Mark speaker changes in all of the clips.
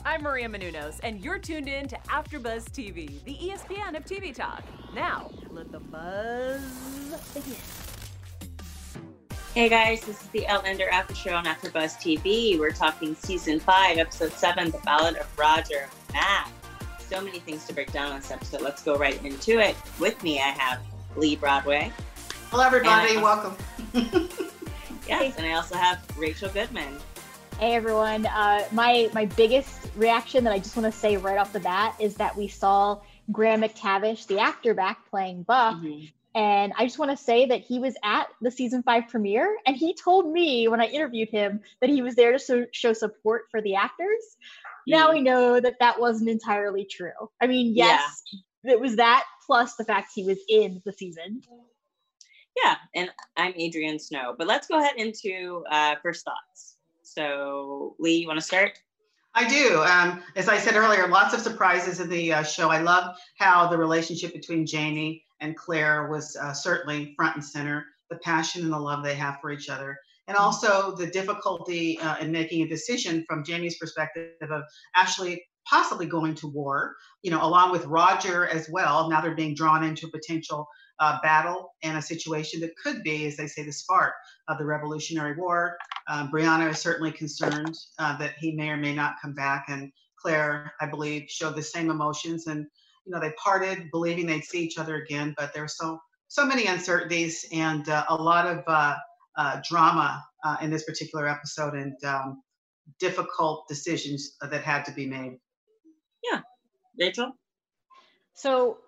Speaker 1: I'm Maria Menounos, and you're tuned in to AfterBuzz TV, the ESPN of TV talk. Now, let the buzz begin.
Speaker 2: Hey guys, this is the Outlander After Show on AfterBuzz TV. We're talking Season 5, Episode 7, The Ballad of Roger Mack. So many things to break down on this episode. Let's go right into it. With me, I have Lee Broadway.
Speaker 3: Hello, everybody. Welcome.
Speaker 2: Yes, and I also have Rachel Goodman.
Speaker 4: Hey everyone, my biggest reaction that I just want to say right off the bat is that we saw Graham McTavish, the actor, back playing Buck, and I just want to say that he was at the season 5 premiere, and he told me when I interviewed him that he was there to show support for the actors. Now we know that that wasn't entirely true. I mean, yes, it was that plus the fact he was in the season.
Speaker 2: Yeah, and I'm Adrienne Snow, but let's go ahead into first thoughts. So, Lee, you want to start?
Speaker 3: I do. As I said earlier, lots of surprises in the show. I love how the relationship between Jamie and Claire was certainly front and center, the passion and the love they have for each other. And also the difficulty in making a decision from Jamie's perspective of actually possibly going to war, along with Roger as well. Now they're being drawn into a potential battle and a situation that could be, as they say, the spark of the Revolutionary War. Brianna is certainly concerned that he may or may not come back, and Claire, I believe, showed the same emotions. And they parted believing they'd see each other again, but there's so many uncertainties and a lot of drama in this particular episode, and difficult decisions that had to be made.
Speaker 2: Yeah, Rachel.
Speaker 4: So.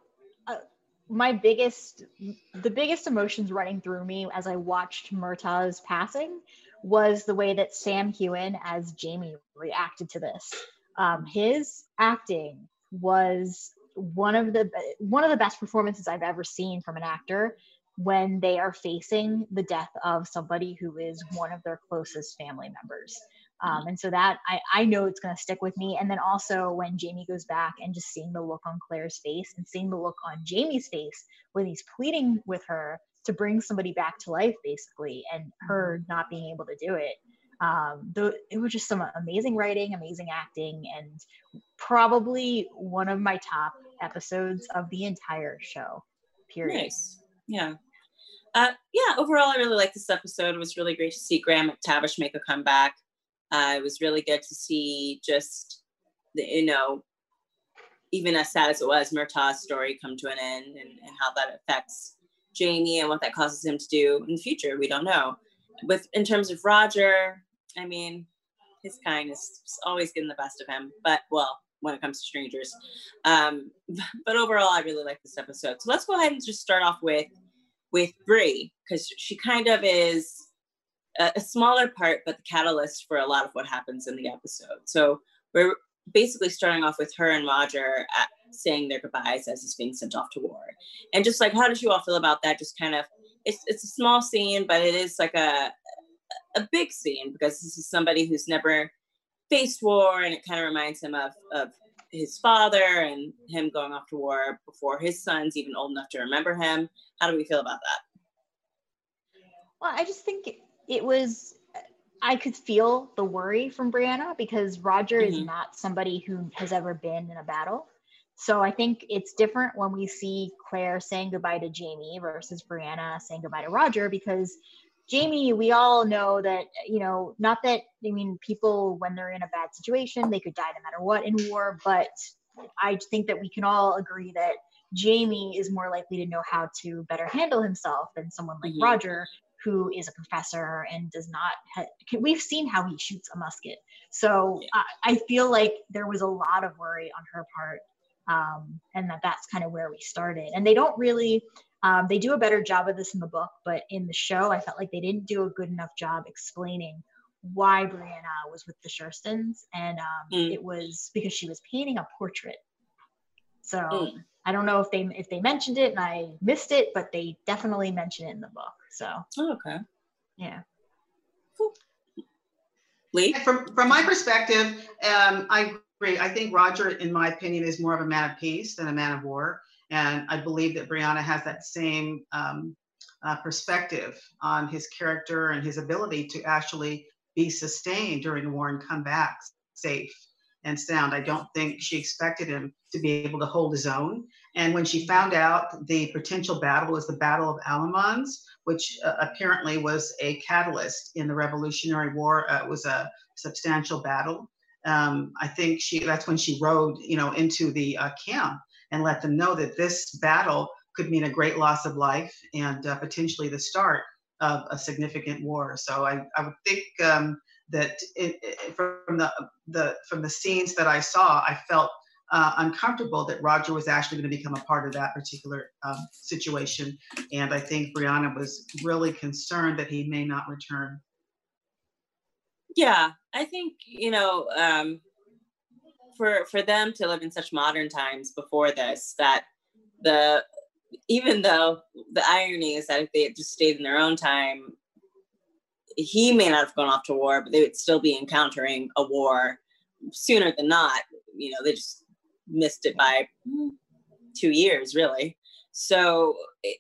Speaker 4: The biggest emotions running through me as I watched Murtagh's passing was the way that Sam Heughan as Jamie reacted to this. His acting was one of the best performances I've ever seen from an actor when they are facing the death of somebody who is one of their closest family members. And so that I know it's going to stick with me. And then also when Jamie goes back and just seeing the look on Claire's face and seeing the look on Jamie's face when he's pleading with her to bring somebody back to life, basically, and her not being able to do it. It was just some amazing writing, amazing acting, and probably one of my top episodes of the entire show, period.
Speaker 2: Nice. Yeah. Overall, I really liked this episode. It was really great to see Graham McTavish make a comeback. It was really good to see just, even as sad as it was, Murtagh's story come to an end and how that affects Jamie and what that causes him to do in the future. We don't know. In terms of Roger, I mean, his kindness is always getting the best of him, but when it comes to strangers. But overall, I really like this episode. So let's go ahead and just start off with Brie, because she kind of is a smaller part, but the catalyst for a lot of what happens in the episode. So we're basically starting off with her and Roger saying their goodbyes as he's being sent off to war. And just like, how did you all feel about that? Just kind of, it's a small scene, but it is like a big scene because this is somebody who's never faced war, and it kind of reminds him of his father and him going off to war before his son's even old enough to remember him. How do we feel about that?
Speaker 4: Well, I just think I could feel the worry from Brianna because Roger is not somebody who has ever been in a battle. So I think it's different when we see Claire saying goodbye to Jamie versus Brianna saying goodbye to Roger, because Jamie, we all know that, people, when they're in a bad situation, they could die no matter what in war. But I think that we can all agree that Jamie is more likely to know how to better handle himself than someone like Roger, who is a professor and does not we've seen how he shoots a musket. So I feel like there was a lot of worry on her part. And that's kind of where we started. And they don't really, they do a better job of this in the book, but in the show, I felt like they didn't do a good enough job explaining why Brianna was with the Sherstons. And it was because she was painting a portrait. So I don't know if they mentioned it and I missed it, but they definitely mention it in the book. So
Speaker 2: okay,
Speaker 4: yeah.
Speaker 2: Cool. Lee?
Speaker 3: From my perspective, I agree. I think Roger, in my opinion, is more of a man of peace than a man of war, and I believe that Brianna has that same perspective on his character and his ability to actually be sustained during the war and come back safe. and sound. I don't think she expected him to be able to hold his own. And when she found out the potential battle was the Battle of Alamans, which apparently was a catalyst in the Revolutionary War, it was a substantial battle. I think that's when she rode, into the camp and let them know that this battle could mean a great loss of life and potentially the start of a significant war. So I would think that from the scenes that I saw, I felt uncomfortable that Roger was actually going to become a part of that particular situation. And I think Brianna was really concerned that he may not return.
Speaker 2: Yeah, I think, for them to live in such modern times before this, that even though the irony is that if they had just stayed in their own time, he may not have gone off to war, but they would still be encountering a war sooner than not. They just missed it by 2 years, really. So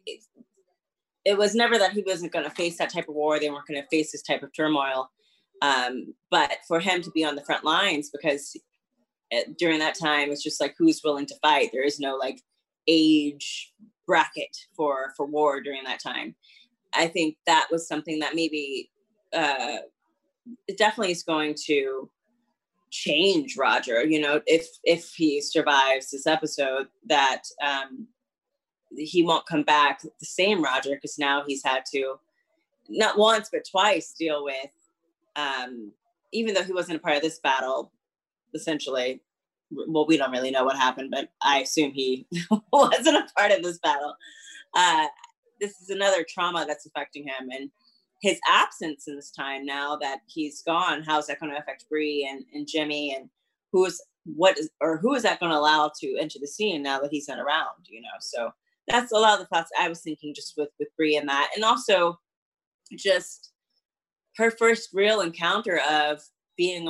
Speaker 2: it was never that he wasn't going to face that type of war. They weren't going to face this type of turmoil. But for him to be on the front lines, because during that time, it's just like, who's willing to fight? There is no like age bracket for war during that time. I think that was something that maybe it definitely is going to change Roger, if he survives this episode, that he won't come back the same Roger, because now he's had to not once but twice deal with, even though he wasn't a part of this battle, essentially. Well, we don't really know what happened, but I assume he wasn't a part of this battle. This is another trauma that's affecting him, and his absence in this time, now that he's gone, how's that going to affect Bree and Jimmy, and who is that going to allow to enter the scene now that he's not around? So that's a lot of the thoughts I was thinking just with Bree and that, and also just her first real encounter of being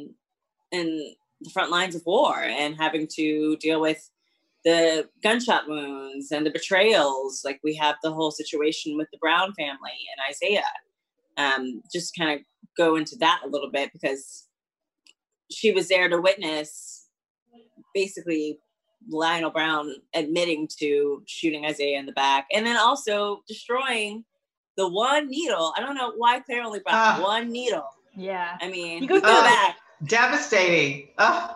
Speaker 2: in the front lines of war and having to deal with the gunshot wounds and the betrayals. Like, we have the whole situation with the Brown family and Isaiah. Just kind of go into that a little bit, because she was there to witness basically Lionel Brown admitting to shooting Isaiah in the back, and then also destroying the one needle. I don't know why Claire only brought one needle.
Speaker 4: Yeah.
Speaker 2: I mean,
Speaker 4: you go through
Speaker 2: back.
Speaker 3: Devastating.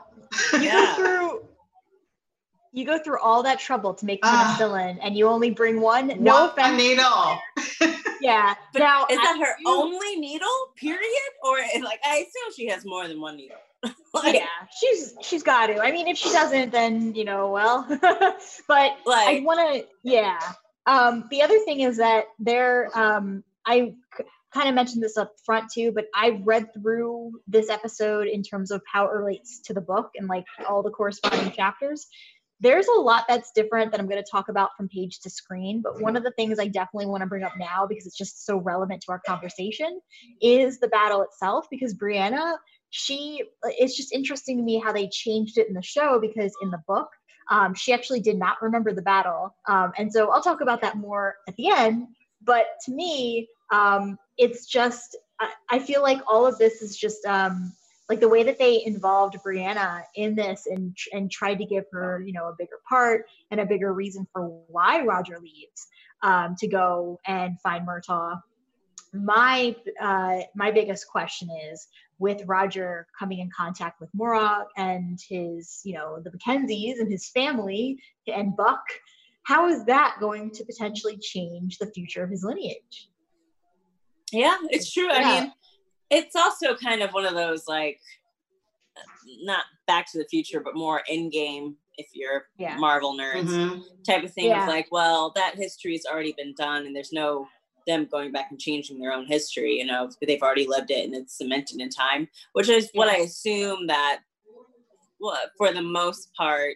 Speaker 4: You go through all that trouble to make penicillin, and you only bring one. No offense.
Speaker 3: Needle.
Speaker 4: Yeah.
Speaker 2: But
Speaker 4: now,
Speaker 2: is that her only needle? Period? Or like, I assume she has more than one needle.
Speaker 4: Yeah, she's got to. I mean, if she doesn't, then well. But I want to. Yeah. The other thing is that I kind of mentioned this up front too, but I read through this episode in terms of how it relates to the book and like all the corresponding chapters. There's a lot that's different that I'm going to talk about from page to screen, but one of the things I definitely want to bring up now, because it's just so relevant to our conversation, is the battle itself. Because Brianna, it's just interesting to me how they changed it in the show, because in the book, she actually did not remember the battle. And so I'll talk about that more at the end. But to me, it's just, I feel like all of this is just like the way that they involved Brianna in this and tried to give her, a bigger part and a bigger reason for why Roger leaves to go and find Murtaugh. My biggest question is, with Roger coming in contact with Murtaugh and his, the Mackenzies and his family and Buck, how is that going to potentially change the future of his lineage?
Speaker 2: Yeah, it's true.
Speaker 4: Yeah.
Speaker 2: I mean, it's also kind of one of those, like, not Back to the Future, but more Endgame, if you're Marvel nerds, type of thing.
Speaker 4: Yeah.
Speaker 2: Of like, well, that history's already been done, and there's no them going back and changing their own history. They've already lived it, and it's cemented in time, which is what I assume that, for the most part,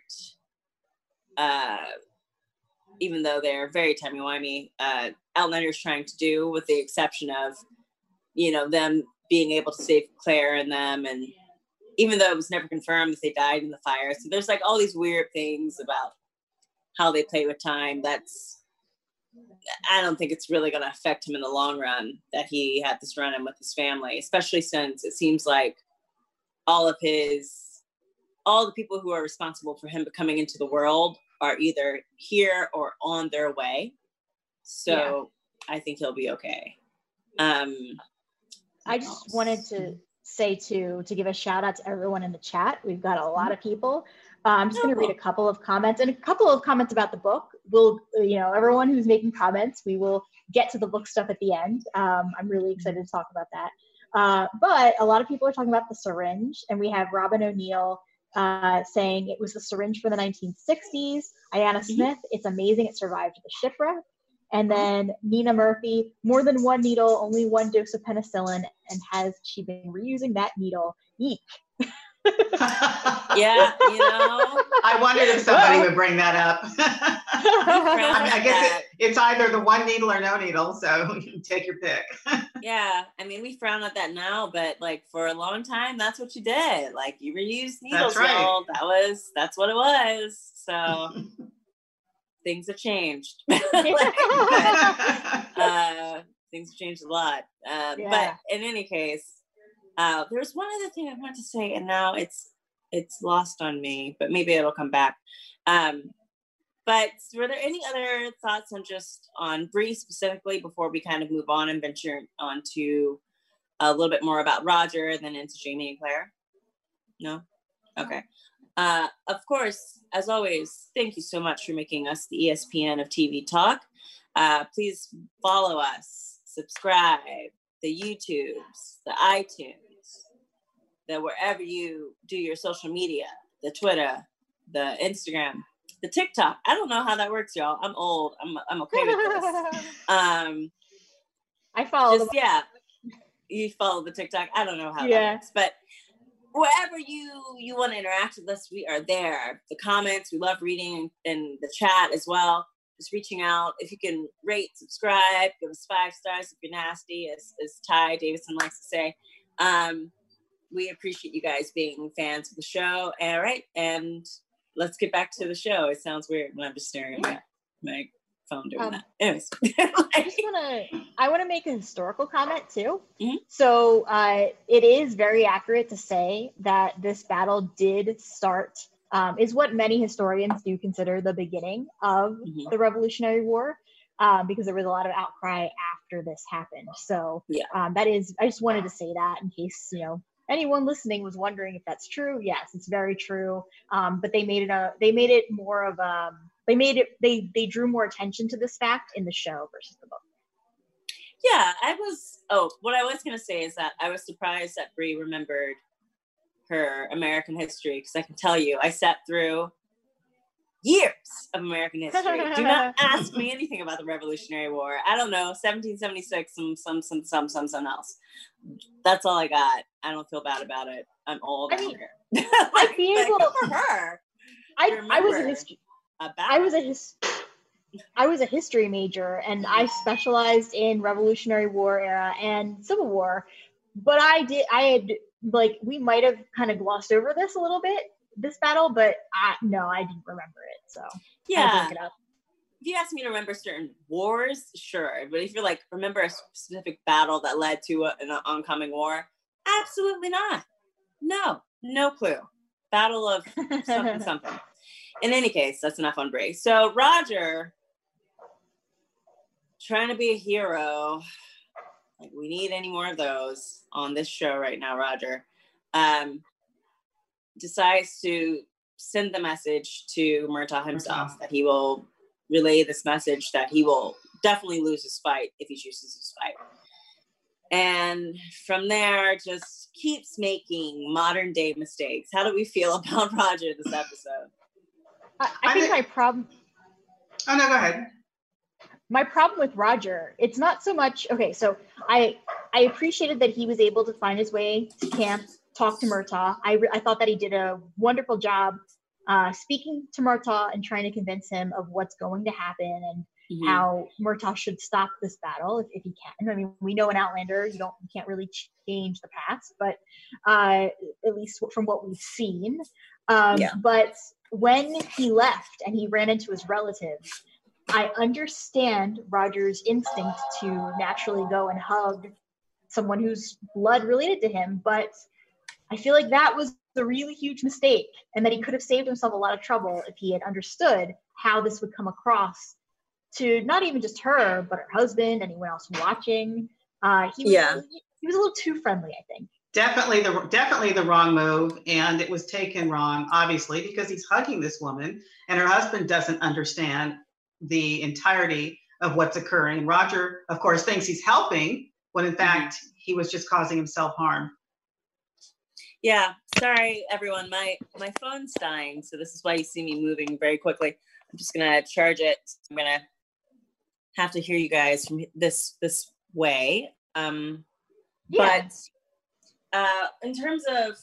Speaker 2: even though they're very timey-wimey, Outlander's trying to do, with the exception of, them being able to save Claire and them, and even though it was never confirmed that they died in the fire. So there's like all these weird things about how they play with time. I don't think it's really going to affect him in the long run that he had this run-in with his family, especially since it seems like all of his all the people who are responsible for him coming into the world are either here or on their way. So I think he'll be okay.
Speaker 4: I just wanted to say to give a shout out to everyone in the chat. We've got a lot of people. I'm just going to read a couple of comments and a couple of comments about the book. We'll, everyone who's making comments, we will get to the book stuff at the end. I'm really excited to talk about that. But a lot of people are talking about the syringe, and we have Robin O'Neill saying it was the syringe for the 1960s. Ayanna Smith, it's amazing it survived the shipwreck. And then Nina Murphy, more than one needle, only one dose of penicillin, and has she been reusing that needle? Eek.
Speaker 2: Yeah,
Speaker 3: I wondered if somebody would bring that up. I guess it's either the one needle or no needle, so you can take your pick.
Speaker 2: Yeah, I mean, we frown at that now, but like for a long time, that's what you did. Like you reused needles,
Speaker 3: that's right.
Speaker 2: y'all. That's what it was. So things have changed. Things have changed a lot. But in any case, there was one other thing I wanted to say, and now it's lost on me, but maybe it'll come back. But were there any other thoughts on Bree specifically before we kind of move on and venture on to a little bit more about Roger and then into Jamie and Claire? No? Okay. Of course, as always, thank you so much for making us the ESPN of TV Talk. Please follow us, subscribe, the YouTubes, the iTunes, the wherever you do your social media, the Twitter, the Instagram, the TikTok. I don't know how that works, y'all. I'm old. I'm okay with this.
Speaker 4: I follow.
Speaker 2: You follow the TikTok. I don't know how that works, but wherever you want to interact with us, we are there. The comments, we love reading in the chat as well. Just reaching out. If you can rate, subscribe, give us 5 stars if you're nasty, as Ty Davidson likes to say. We appreciate you guys being fans of the show. All right, and let's get back to the show. It sounds weird when I'm just staring at my phone doing that. Anyways.
Speaker 4: I want to make a historical comment too.
Speaker 2: Mm-hmm.
Speaker 4: So it is very accurate to say that this battle did start, is what many historians do consider the beginning of the Revolutionary War, because there was a lot of outcry after this happened. So that is, I just wanted to say that in case, anyone listening was wondering if that's true. Yes, it's very true. But they made it more of they drew more attention to this fact in the show versus the book.
Speaker 2: Yeah, what I was going to say is that I was surprised that Bree remembered her American history, because I can tell you, I sat through years of American history. Do not ask me anything about the Revolutionary War. I don't know, 1776, some else. That's all I got. I don't feel bad about it. I'm old. I mean,
Speaker 4: I feel
Speaker 2: for her.
Speaker 4: I was a history major, and I specialized in Revolutionary War era and Civil War, but we might have kind of glossed over this a little bit, this battle, but I didn't remember it. So I look it up.
Speaker 2: If you ask me to remember certain wars, sure. But if you're remember a specific battle that led to an oncoming war, absolutely not. No clue. Battle of something. In any case, that's enough on Bree. So Roger, trying to be a hero. We need any more of those on this show right now, Roger. Decides to send the message to Murtaugh himself that he will relay this message that he will definitely lose his fight if he chooses his fight. And from there, just keeps making modern day mistakes. How do we feel about Roger this episode?
Speaker 4: I think my problem...
Speaker 3: Oh, no, go ahead.
Speaker 4: My problem with Roger, it's not so much... Okay, so I appreciated that he was able to find his way to camp, talk to Murtaugh. I thought that he did a wonderful job speaking to Murtaugh and trying to convince him of what's going to happen and how Murtaugh should stop this battle if he can. I mean, we know in Outlander you can't really change the past, but at least from what we've seen. But when he left and he ran into his relatives, I understand Roger's instinct to naturally go and hug someone who's blood related to him, but I feel like that was a really huge mistake, and that he could have saved himself a lot of trouble if he had understood how this would come across to not even just her, but her husband, anyone else watching. He was a little too friendly, I think.
Speaker 3: Definitely the wrong move, and it was taken wrong, obviously, because he's hugging this woman, and her husband doesn't understand the entirety of what's occurring. Roger, of course, thinks he's helping, when in fact he was just causing himself harm.
Speaker 2: Yeah, sorry everyone, my phone's dying, so this is why you see me moving very quickly. I'm just gonna charge it. I'm gonna have to hear you guys from this way. But in terms of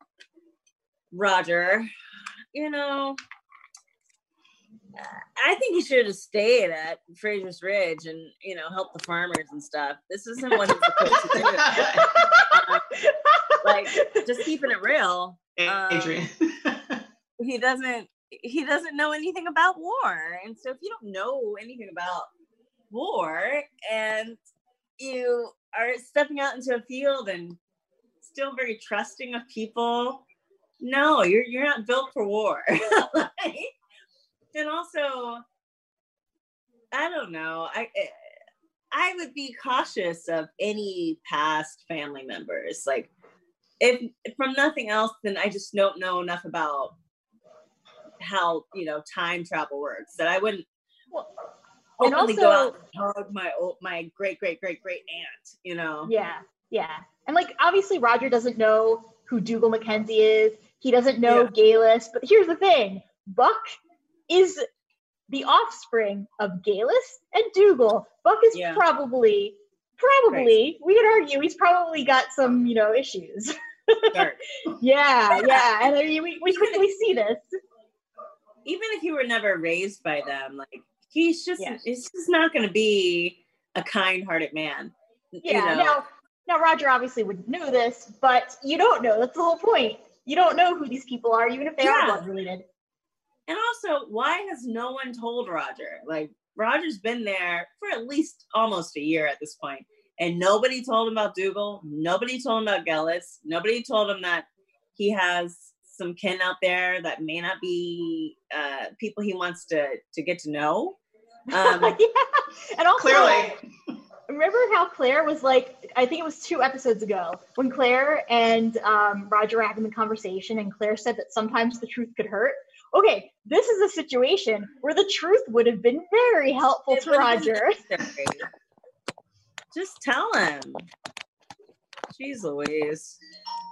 Speaker 2: Roger, you know, I think he should have stayed at Fraser's Ridge and, you know, help the farmers and stuff. This isn't what he's supposed to do. Like, just keeping it real.
Speaker 3: Adrian.
Speaker 2: He doesn't know anything about war. And so if you don't know anything about war and you are stepping out into a field and still very trusting of people, no, you're not built for war. And also, I don't know, I would be cautious of any past family members. Like, if from nothing else, then I just don't know enough about how, you know, time travel works, that I wouldn't openly go out and hug my great aunt, you know.
Speaker 4: Yeah. And like, obviously Roger doesn't know who Dougal Mackenzie is. He doesn't know Geillis, but here's the thing. Buck is the offspring of Geillis and Dougal. Buck is probably, we could argue, he's probably got some, you know, issues. Yeah. And I mean, we quickly see this.
Speaker 2: Even if you were never raised by them, like, he's just not going to be a kind-hearted man.
Speaker 4: Yeah.
Speaker 2: You know?
Speaker 4: Now Roger obviously would know this, but you don't know. That's the whole point. You don't know who these people are, even if they are blood related.
Speaker 2: And also, why has no one told Roger? Like, Roger's been there for at least almost a year at this point, and nobody told him about Dougal. Nobody told him about Geillis. Nobody told him that he has some kin out there that may not be people he wants to get to know.
Speaker 4: And also,
Speaker 3: clearly,
Speaker 4: remember how Claire was like, I think it was 2 episodes ago, when Claire and Roger were having the conversation, and Claire said that sometimes the truth could hurt. Okay, this is a situation where the truth would have been very helpful to Roger.
Speaker 2: Just tell him. Jeez Louise.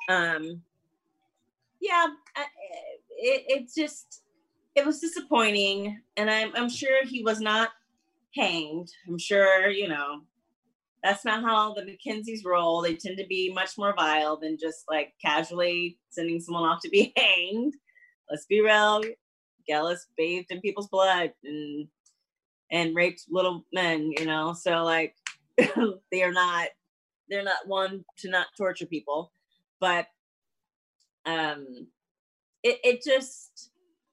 Speaker 2: It was disappointing, and I'm sure he was not hanged. I'm sure, you know, that's not how the Mackenzies roll. They tend to be much more vile than just like casually sending someone off to be hanged. Let's be real. Geillis bathed in people's blood and raped little men, you know. So like, they're not one to not torture people, but it just,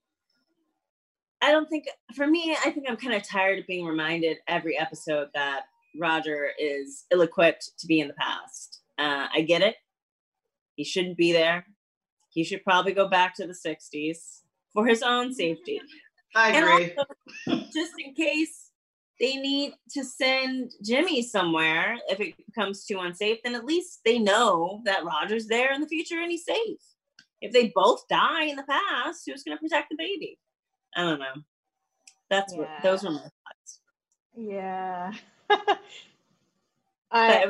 Speaker 2: I don't think, for me, I think I'm kind of tired of being reminded every episode that Roger is ill-equipped to be in the past. I get it. He shouldn't be there. He should probably go back to the 60s for his own safety.
Speaker 3: I agree.
Speaker 2: And also, just in case they need to send Jimmy somewhere, if it becomes too unsafe, then at least they know that Roger's there in the future and he's safe. If they both die in the past, who's going to protect the baby? I don't know. Those were my thoughts.
Speaker 4: Yeah.
Speaker 2: I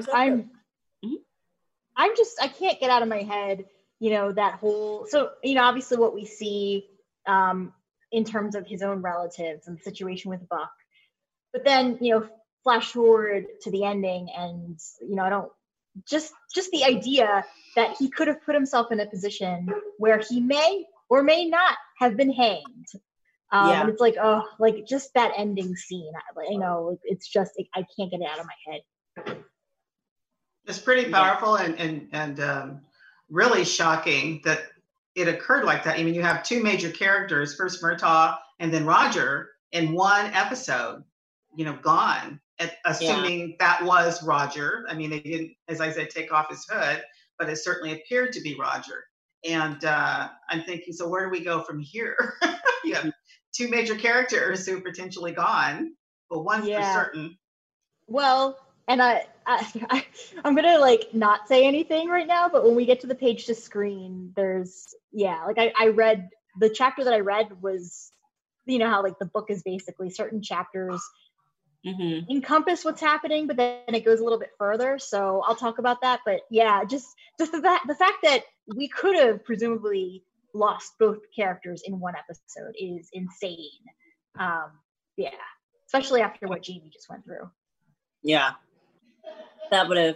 Speaker 4: can't get out of my head, you know, that whole, so, you know, obviously what we see in terms of his own relatives and the situation with Buck, but then, you know, flash forward to the ending, and, you know, I don't, just the idea that he could have put himself in a position where he may or may not have been hanged. And it's like, oh, like just that ending scene, you know, it's just, I can't get it out of my head.
Speaker 3: It's pretty powerful and really shocking that it occurred like that. I mean, you have 2 major characters, first Murtaugh and then Roger, in one episode, you know, gone, assuming that was Roger. I mean, they didn't, as I said, take off his hood, but it certainly appeared to be Roger. And I'm thinking, so where do we go from here? You have two major characters who are potentially gone, but one's for certain.
Speaker 4: Well, and I'm gonna like not say anything right now, but when we get to the page to screen, there's like I read the chapter that I read was, you know how like the book is basically certain chapters encompass what's happening, but then it goes a little bit further. So I'll talk about that. But yeah, just the fact that we could have presumably lost both characters in one episode is insane. Especially after what Jamie just went through.
Speaker 2: Yeah, that would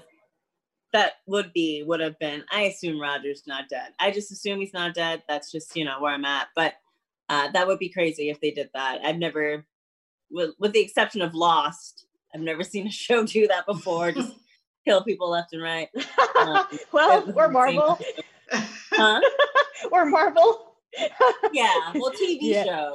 Speaker 2: have been. I assume Roger's not dead. I just assume he's not dead. That's just where I'm at. But that would be crazy if they did that. I've never, with the exception of Lost, I've never seen a show do that before. Just kill people left and right.
Speaker 4: Well, or Marvel.
Speaker 2: Huh?
Speaker 4: Or Marvel.
Speaker 2: Yeah. Well, TV show.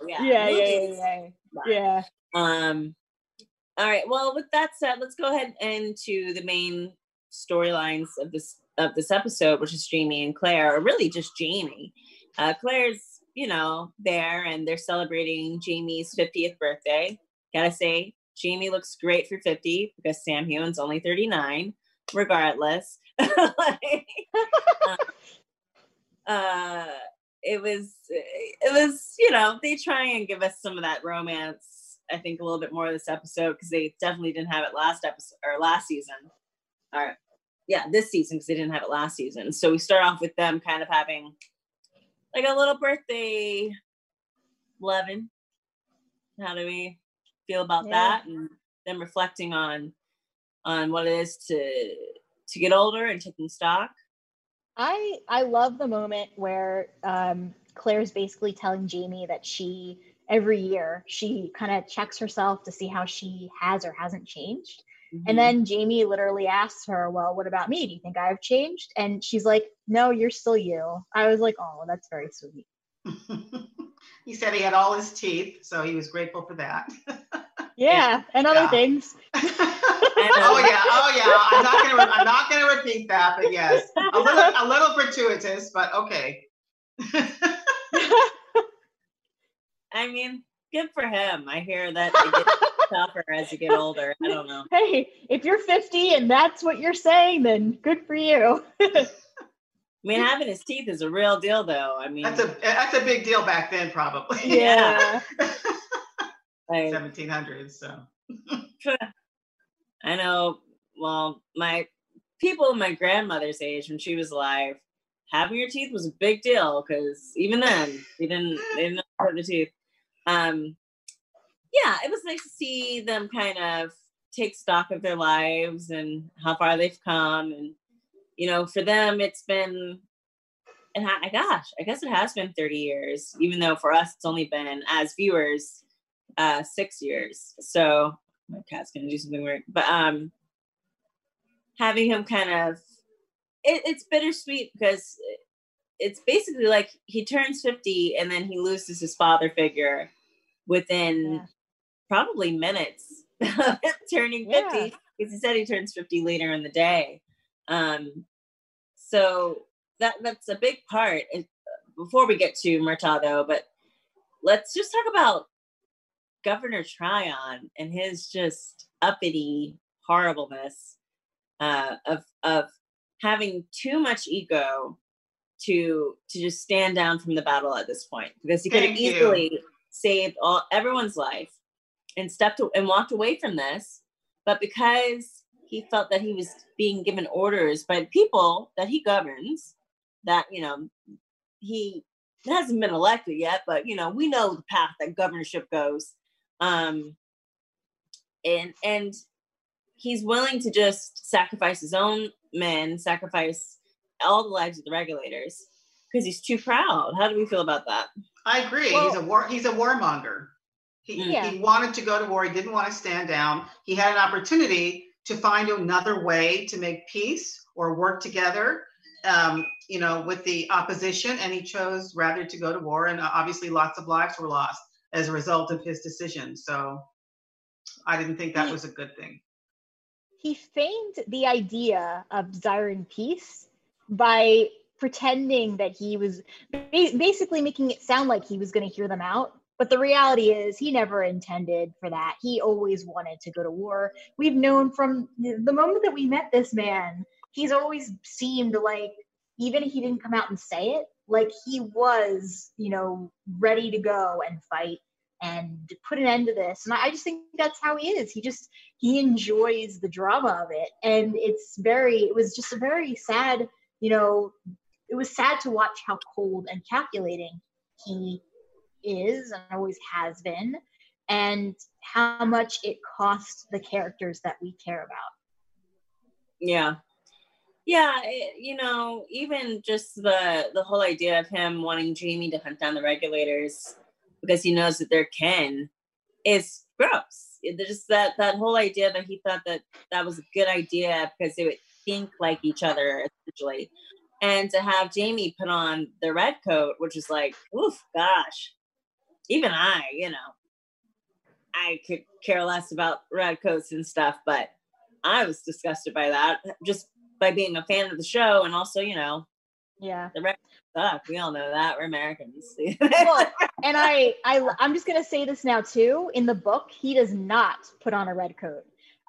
Speaker 4: Yeah.
Speaker 2: All right. Well, with that said, let's go ahead into the main storylines of this episode, which is Jamie and Claire, or really just Jamie. Claire's, there, and they're celebrating Jamie's 50th birthday. Gotta say, Jamie looks great for 50 because Sam Heughan's only 39. Regardless, it was they try and give us some of that romance. I think a little bit more of this episode because they definitely didn't have it last season. This season because they didn't have it last season. So we start off with them kind of having like a little birthday 11. How do we feel about that? And them reflecting on what it is to get older and taking stock.
Speaker 4: I love the moment where Claire's basically telling Jamie that every year she kind of checks herself to see how she has or hasn't changed. And then Jamie literally asks her, well, what about me? Do you think I've changed? And she's like, no, you're still you. I was like, oh, that's very sweet.
Speaker 3: He said he had all his teeth, so he was grateful for that.
Speaker 4: And other things.
Speaker 3: Oh yeah. I'm not gonna repeat that, but yes, a little gratuitous, but okay.
Speaker 2: I mean, good for him. I hear that it gets tougher as you get older. I don't know.
Speaker 4: Hey, if you're 50 and that's what you're saying, then good for you.
Speaker 2: I mean, having his teeth is a real deal, though. I mean,
Speaker 3: that's a big deal back then, probably.
Speaker 4: Yeah.
Speaker 3: 1700s. So.
Speaker 2: I know. Well, my people in my grandmother's age, when she was alive, having your teeth was a big deal because even then they didn't have the teeth. It was nice to see them kind of take stock of their lives and how far they've come. And, for them, it's been, and I guess it has been 30 years, even though for us, it's only been, as viewers, 6 years. So my cat's going to do something weird. But having him kind of, it's bittersweet because it's basically like he turns 50 and then he loses his father figure within probably minutes of turning 50 because he said he turns 50 later in the day. So that's a big part. Before we get to Murtaugh, though, but let's just talk about Governor Tryon and his just uppity horribleness of having too much ego to just stand down from the battle at this point, because he could have easily saved everyone's life and walked away from this, but because he felt that he was being given orders by the people that he governs, that he hasn't been elected yet, but we know the path that governorship goes, and he's willing to just sacrifice his own men, sacrifice all the lives of the regulators because he's too proud. How do we feel about that?
Speaker 3: I agree. Well, he's a warmonger. He wanted to go to war. He didn't want to stand down. He had an opportunity to find another way to make peace or work together, with the opposition, and he chose rather to go to war. And obviously, lots of lives were lost as a result of his decision. So, I didn't think that was a good thing. He
Speaker 4: feigned the idea of desiring peace by pretending that he was basically making it sound like he was going to hear them out. But the reality is he never intended for that. He always wanted to go to war. We've known from the moment that we met this man, he's always seemed like, even if he didn't come out and say it, like he was, you know, ready to go and fight and put an end to this. And I just think that's how he is. He enjoys the drama of it. And it was just a very sad, you know, it was sad to watch how cold and calculating he is and always has been, and how much it cost the characters that we care about.
Speaker 2: Yeah, you know, even just the whole idea of him wanting Jamie to hunt down the Regulators because he knows that they're kin is gross. Just that whole idea that he thought that was a good idea because they would think like each other, essentially. And to have Jamie put on the red coat, which is like, oof, gosh. Even I, you know, I could care less about red coats and stuff, but I was disgusted by that, just by being a fan of the show. And also, you know,
Speaker 4: yeah,
Speaker 2: the red coats suck. We all know that. We're Americans.
Speaker 4: Well, and I'm just going to say this now too. In the book, he does not put on a red coat.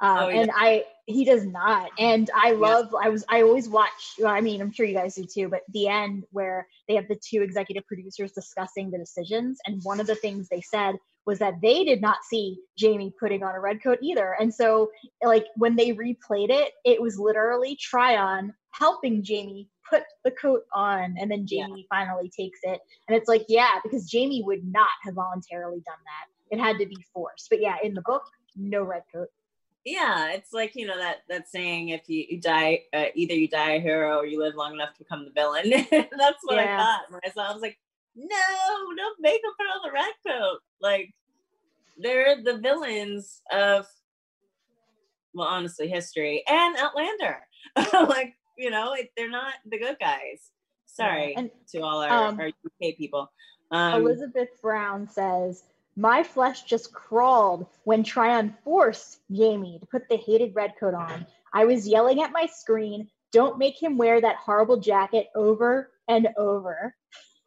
Speaker 4: He does not. And I always watch, I mean, I'm sure you guys do too, but the end where they have the two executive producers discussing the decisions. And one of the things they said was that they did not see Jamie putting on a red coat either. And so like when they replayed it, it was literally Tryon helping Jamie put the coat on, and then Jamie finally takes it. And it's like, yeah, because Jamie would not have voluntarily done that. It had to be forced. But yeah, in the book, no red coat.
Speaker 2: Yeah, it's like, you know, that saying, if you die, either you die a hero or you live long enough to become the villain. That's what I thought when I saw it. I was like, no, don't make them put on the red coat. Like, they're the villains of, well, honestly, history and Outlander. Like, you know, they're not the good guys. Sorry to all our UK people.
Speaker 4: Elizabeth Brown says, my flesh just crawled when Tryon forced Jamie to put the hated red coat on. I was yelling at my screen, don't make him wear that horrible jacket over and over.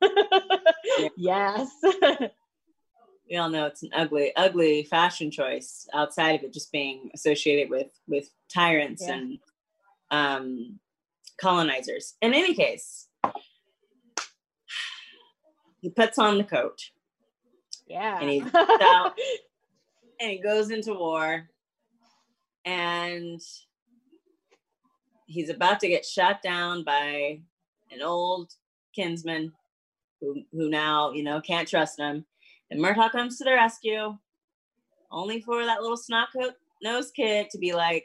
Speaker 4: Yes.
Speaker 2: We all know it's an ugly, ugly fashion choice outside of it just being associated with tyrants and colonizers. In any case, he puts on the coat.
Speaker 4: Yeah.
Speaker 2: And he's out and he goes into war and he's about to get shot down by an old kinsman who now, you know, can't trust him. And Murtaugh comes to the rescue, only for that little snot-nosed kid to be like,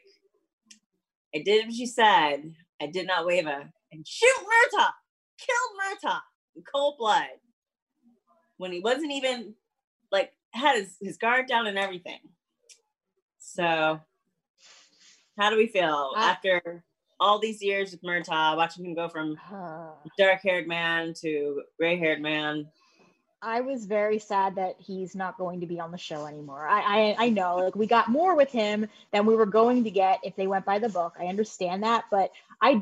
Speaker 2: I did what you said. I did not waver. And shoot Murtaugh! Kill Murtaugh in cold blood. When he wasn't even, like, had his guard down and everything. So, how do we feel after all these years with Murtaugh, watching him go from dark-haired man to gray-haired man?
Speaker 4: I was very sad that he's not going to be on the show anymore. I know, like, we got more with him than we were going to get if they went by the book. I understand that, but I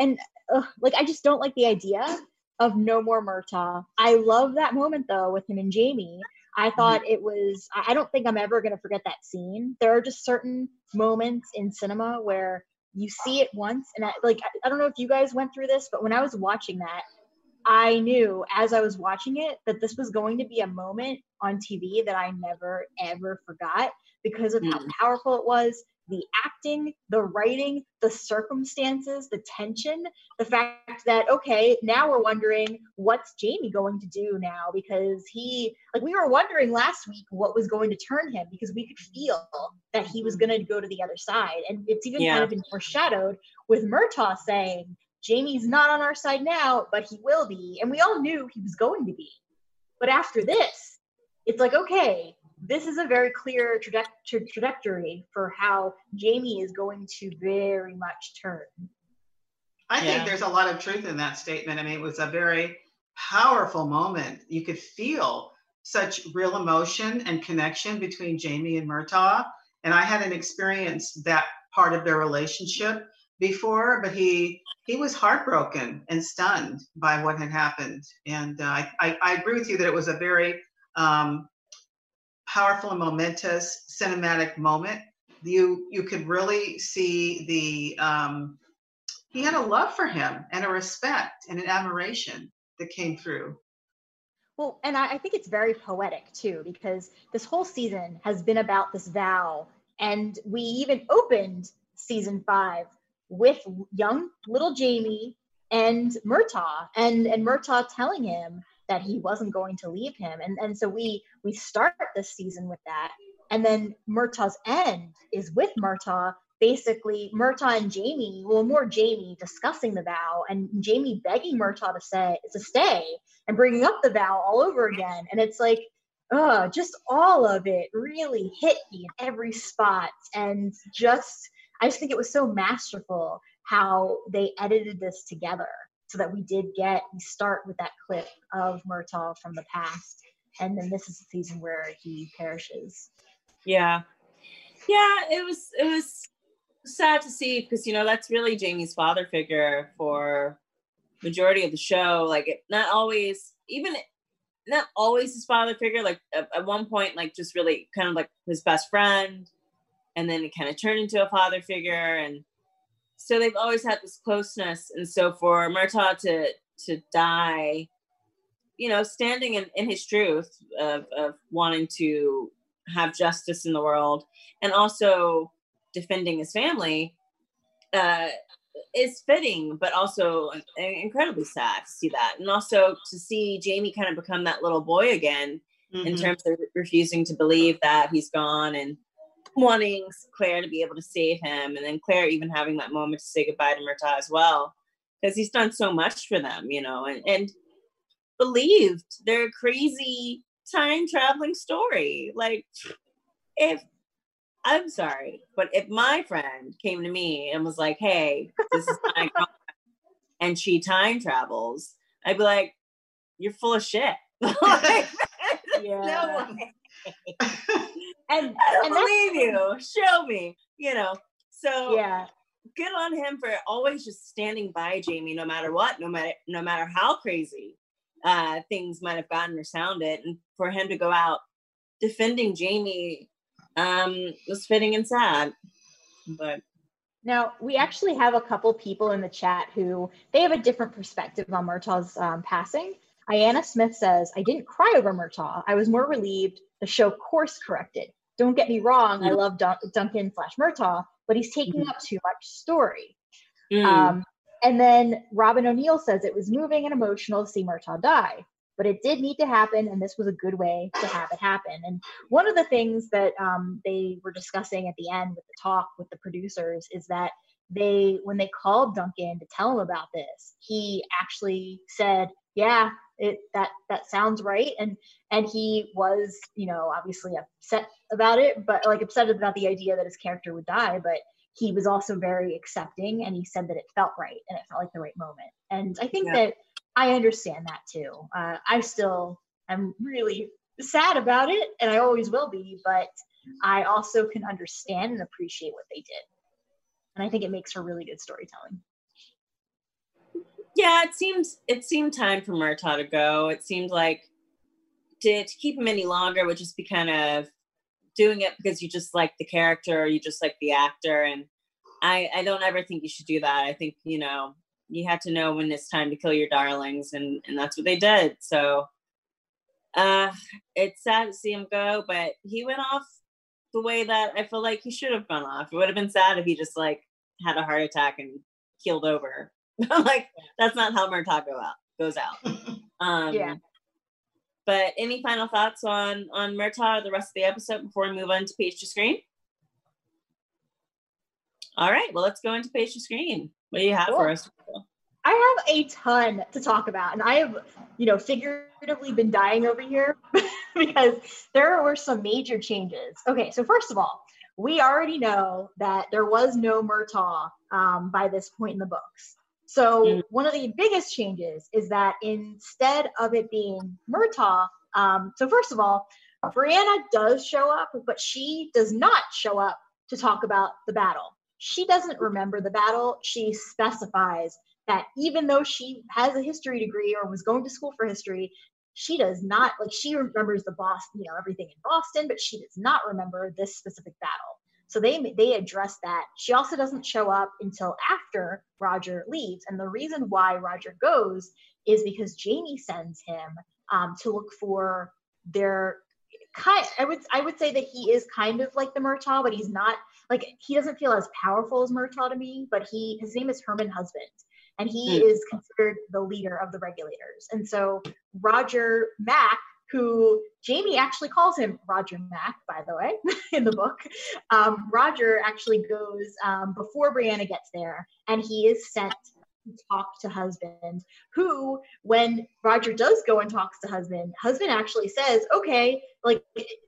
Speaker 4: just don't like the idea of no more Murtaugh. I love that moment though with him and Jamie. I thought it was, I don't think I'm ever going to forget that scene. There are just certain moments in cinema where you see it once, and I don't know if you guys went through this, but when I was watching that, I knew as I was watching it that this was going to be a moment on TV that I never, ever forgot because of how powerful it was. The acting, the writing, the circumstances, the tension, the fact that, okay, now we're wondering what's Jamie going to do now, because we were wondering last week what was going to turn him, because we could feel that he was going to go to the other side. And it's even kind of been foreshadowed with Murtaugh saying, Jamie's not on our side now, but he will be. And we all knew he was going to be. But after this, it's like, okay, this is a very clear trajectory for how Jamie is going to very much turn.
Speaker 3: I think there's a lot of truth in that statement. I mean, it was a very powerful moment. You could feel such real emotion and connection between Jamie and Murtaugh. And I hadn't experienced that part of their relationship before, but he was heartbroken and stunned by what had happened. And I agree with you that it was a very powerful and momentous cinematic moment. You could really see he had a love for him and a respect and an admiration that came through.
Speaker 4: Well, and I think it's very poetic too, because this whole season has been about this vow. And we even opened season 5 with young little Jamie and Murtaugh, and Murtaugh telling him that he wasn't going to leave him. And so we start this season with that. And then Murtaugh's end is with Murtaugh, basically Murtaugh and Jamie, well, more Jamie discussing the vow and Jamie begging Murtaugh to stay and bringing up the vow all over again. And it's like, just all of it really hit me in every spot. And I just think it was so masterful how they edited this together so that we start with that clip of Murtaugh from the past. And then this is the season where he perishes.
Speaker 2: Yeah. It was sad to see, because that's really Jamie's father figure for majority of the show. Like, not always his father figure. Like at one point, like just really kind of like his best friend, and then it kind of turned into a father figure, and so they've always had this closeness. And so for Murtaugh to die, standing in his truth of wanting to have justice in the world and also defending his family is fitting, but also incredibly sad to see that. And also to see Jamie kind of become that little boy again, in terms of refusing to believe that he's gone and wanting Claire to be able to save him. And then Claire even having that moment to say goodbye to Murtaugh as well, because he's done so much for them, and believed their crazy time traveling story. Like, I'm sorry, but if my friend came to me and was like, hey, this is my girlfriend and she time travels, I'd be like, you're full of shit. Like, no way.
Speaker 4: And
Speaker 2: I don't believe you. Show me, So
Speaker 4: yeah,
Speaker 2: good on him for always just standing by Jamie, no matter what, no matter how crazy things might have gotten or sounded, and for him to go out defending Jamie was fitting and sad. But
Speaker 4: now we actually have a couple people in the chat who they have a different perspective on Murtaugh's passing. Ayanna Smith says, I didn't cry over Murtaugh. I was more relieved the show course corrected. Don't get me wrong, I love Duncan/Murtaugh, but he's taking up too much story. And then Robin O'Neill says it was moving and emotional to see Murtaugh die, but it did need to happen, and this was a good way to have it happen. And one of the things that they were discussing at the end with the talk with the producers is that when they called Duncan to tell him about this, he actually said, yeah, that sounds right. And he was, obviously upset about it, but upset about the idea that his character would die, but he was also very accepting, and he said that it felt right and it felt like the right moment. And I think that I understand that too. I still am really sad about it, and I always will be, but I also can understand and appreciate what they did. And I think it makes for really good storytelling.
Speaker 2: Yeah, it seemed time for Murtaugh to go. It seemed like to keep him any longer would just be kind of doing it because you just like the character or you just like the actor. And I don't ever think you should do that. I think, you have to know when it's time to kill your darlings, and that's what they did. So it's sad to see him go, but he went off the way that I feel like he should have gone off. It would have been sad if he just had a heart attack and keeled over. That's not how Murtaugh goes out.
Speaker 4: Yeah.
Speaker 2: But any final thoughts on Murtaugh, the rest of the episode before we move on to Page to Screen? All right, well, let's go into Page to Screen. What do you have for us?
Speaker 4: I have a ton to talk about, and I have, figuratively been dying over here because there were some major changes. Okay, so first of all, we already know that there was no Murtaugh by this point in the books. So one of the biggest changes is that instead of it being Murtaugh, so first of all, Brianna does show up, but she does not show up to talk about the battle. she doesn't remember the battle. She specifies that even though she has a history degree or was going to school for history, she does not, like, she remembers the Boston, everything in Boston, but she does not remember this specific battle. So they address that. She also doesn't show up until after Roger leaves. And the reason why Roger goes is because Jamie sends him to look for their I would say that he is kind of like the Murtaugh, but he's not, like, he doesn't feel as powerful as Murtaugh to me, but his name is Herman Husband, and he is considered the leader of the Regulators. And so Roger Mack, who Jamie actually calls him Roger Mack, by the way, in the book, Roger actually goes before Brianna gets there, and he is sent to talk to Husband, who, when Roger does go and talks to Husband actually says, okay, like,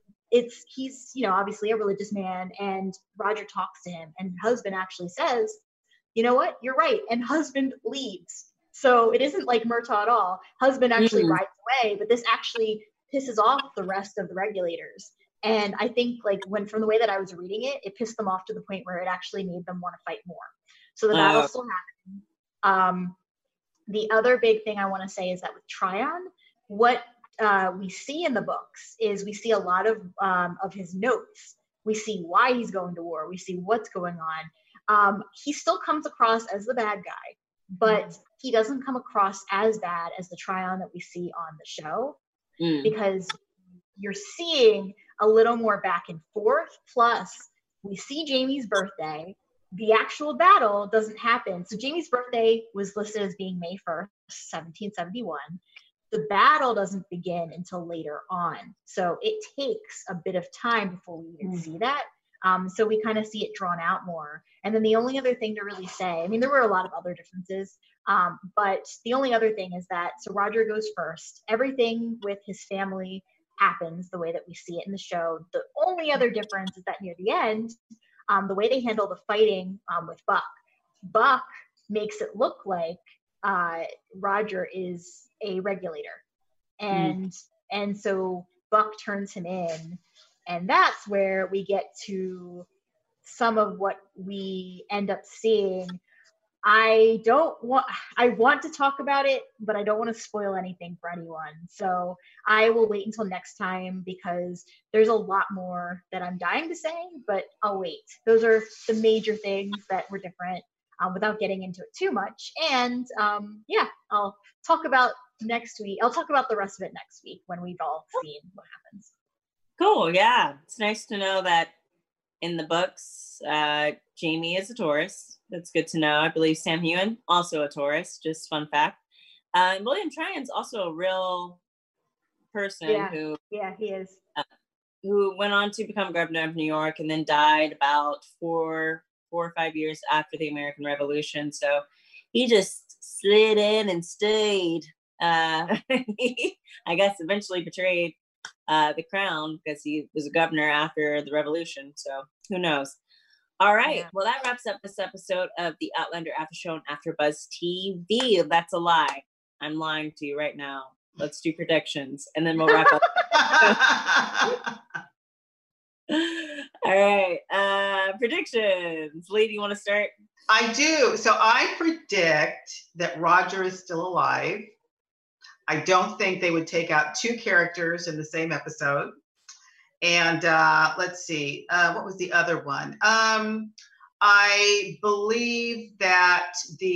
Speaker 4: he's obviously a religious man, and Roger talks to him, and Husband actually says, you know what, you're right, and Husband leaves. So it isn't like Murtaugh at all. Husband actually rides away, but this actually pisses off the rest of the Regulators. And I think, like, from the way that I was reading it, it pissed them off to the point where it actually made them want to fight more. So the battle still happened. The other big thing I want to say is that with Tryon, what we see in the books is we see a lot of his notes. We see why he's going to war. We see what's going on. He still comes across as the bad guy, but he doesn't come across as bad as the Tryon that we see on the show, because you're seeing a little more back and forth. Plus, we see Jamie's birthday. The actual battle doesn't happen. So Jamie's birthday was listed as being May 1st, 1771. The battle doesn't begin until later on. So it takes a bit of time before we even see that. So we kind of see it drawn out more. And then the only other thing to really say, I mean, there were a lot of other differences, but the only other thing is that, so Roger goes first. Everything with his family happens the way that we see it in the show. The only other difference is that near the end, the way they handle the fighting with Buck makes it look like Roger is a regulator. And so Buck turns him in. And that's where we get to some of what we end up seeing. I want to talk about it, but I don't want to spoil anything for anyone. So I will wait until next time, because there's a lot more that I'm dying to say, but I'll wait. Those are the major things that were different, without getting into it too much. And I'll talk about next week. I'll talk about the rest of it next week when we've all seen what happens.
Speaker 2: Cool. Yeah. It's nice to know that in the books, Jamie is a Taurus. That's good to know. I believe Sam Heughan, also a Taurus, just fun fact. William Tryon's also a real person who
Speaker 4: he is.
Speaker 2: Who went on to become governor of New York and then died about 4 or 5 years after the American Revolution. So he just slid in and stayed. He, I guess, eventually betrayed the crown because he was a governor after the revolution. So who knows? All right. Yeah. Well, that wraps up this episode of the Outlander After Show on AfterBuzz TV. That's a lie. I'm lying to you right now. Let's do predictions and then we'll wrap up. All right. Predictions. Lee, do you want to start?
Speaker 3: I do. So I predict that Roger is still alive. I don't think they would take out 2 characters in the same episode. And let's see, what was the other one? I believe that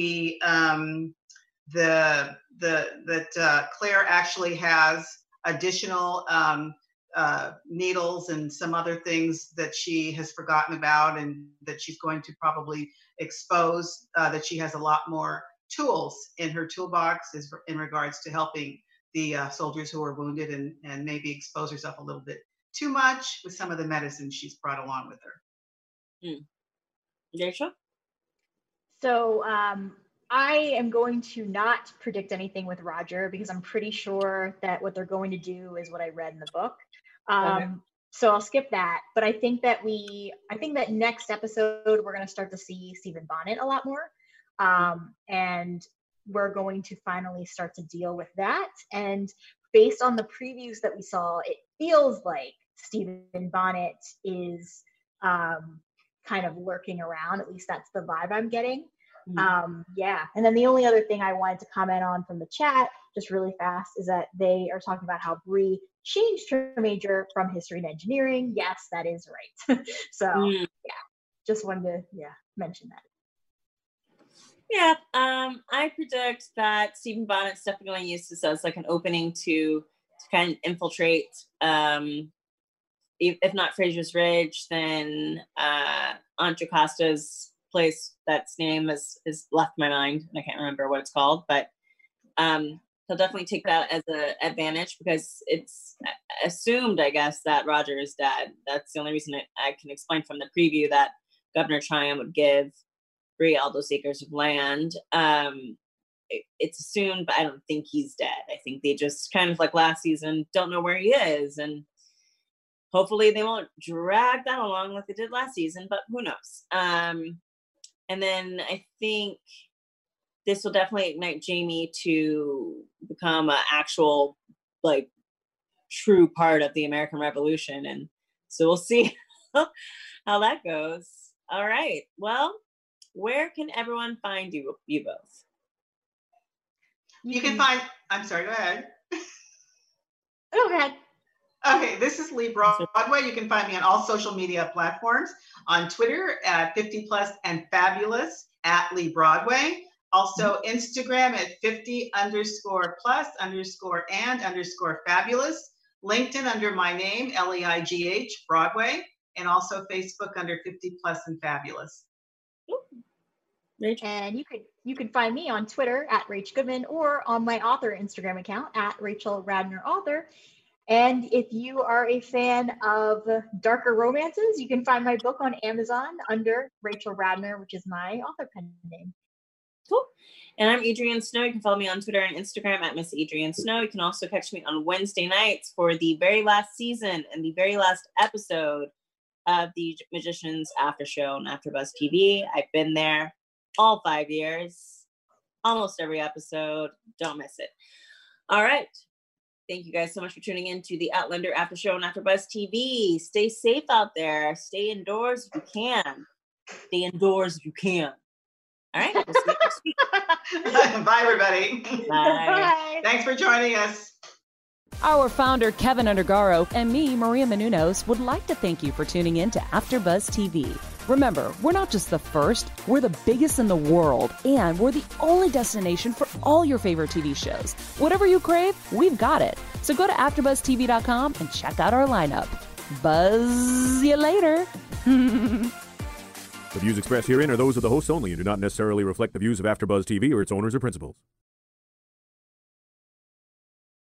Speaker 3: that Claire actually has additional needles and some other things that she has forgotten about, and that she's going to probably expose, that she has a lot more tools in her toolbox in regards to helping the soldiers who are wounded, and maybe expose herself a little bit too much with some of the medicine she's brought along with her.
Speaker 2: Rachel?
Speaker 4: So I am going to not predict anything with Roger, because I'm pretty sure that what they're going to do is what I read in the book. Okay. So I'll skip that. But I think that next episode, we're going to start to see Stephen Bonnet a lot more. And we're going to finally start to deal with that. And based on the previews that we saw, it feels like Stephen Bonnet is kind of lurking around. At least that's the vibe I'm getting.
Speaker 2: Mm-hmm.
Speaker 4: Yeah. And then the only other thing I wanted to comment on from the chat, just really fast, is that they are talking about how Brie changed her major from history to engineering. Yes, that is right. So yeah, just wanted to mention that.
Speaker 2: Yeah, I predict that Stephen Bonnet's definitely going to use this as like an opening to kind of infiltrate, if not Fraser's Ridge, then Aunt Jocasta's place. That's name is left my mind, and I can't remember what it's called, but he'll definitely take that as an advantage because it's assumed, I guess, that Roger is dead. That's the only reason I can explain from the preview that Governor Tryon would give Brie all those acres of land. It's assumed, but I don't think he's dead. I think they just kind of like last season don't know where he is, and hopefully they won't drag that along like they did last season, but who knows. And then I think this will definitely ignite Jamie to become an actual, like, true part of the American Revolution. And so we'll see how that goes. All right. Well, where can everyone find you both?
Speaker 3: You can find, I'm sorry, go ahead.
Speaker 4: Oh, go ahead.
Speaker 3: Okay, this is Lee Broadway. You can find me on all social media platforms, on Twitter at 50plus and fabulous at Lee Broadway. Also Instagram at 50_plus_and_fabulous. LinkedIn under my name, LEIGH Broadway, and also Facebook under 50plus and fabulous.
Speaker 4: And you can find me on Twitter at Rach Goodman or on my author Instagram account at Rachel Radner Author. And if you are a fan of darker romances, you can find my book on Amazon under Rachel Radner, which is my author pen name.
Speaker 2: Cool. And I'm Adrienne Snow. You can follow me on Twitter and Instagram at Miss Adrienne Snow. You can also catch me on Wednesday nights for the very last season and the very last episode of the Magicians After Show on AfterBuzz TV. I've been there all 5 years, almost every episode. Don't miss it. All right. Thank you guys so much for tuning in to the Outlander After Show on AfterBuzz TV. Stay safe out there. Stay indoors if you can. Stay indoors if you can. All right. We'll see you next week.
Speaker 3: Bye, everybody.
Speaker 2: Bye.
Speaker 4: Bye.
Speaker 3: Thanks for joining us.
Speaker 1: Our founder, Kevin Undergaro, and me, Maria Menounos, would like to thank you for tuning in to AfterBuzz TV. Remember, we're not just the first, we're the biggest in the world, and we're the only destination for all your favorite TV shows. Whatever you crave, we've got it. So go to AfterBuzzTV.com and check out our lineup. Buzz you later.
Speaker 5: The views expressed herein are those of the hosts only and do not necessarily reflect the views of AfterBuzz TV or its owners or principals.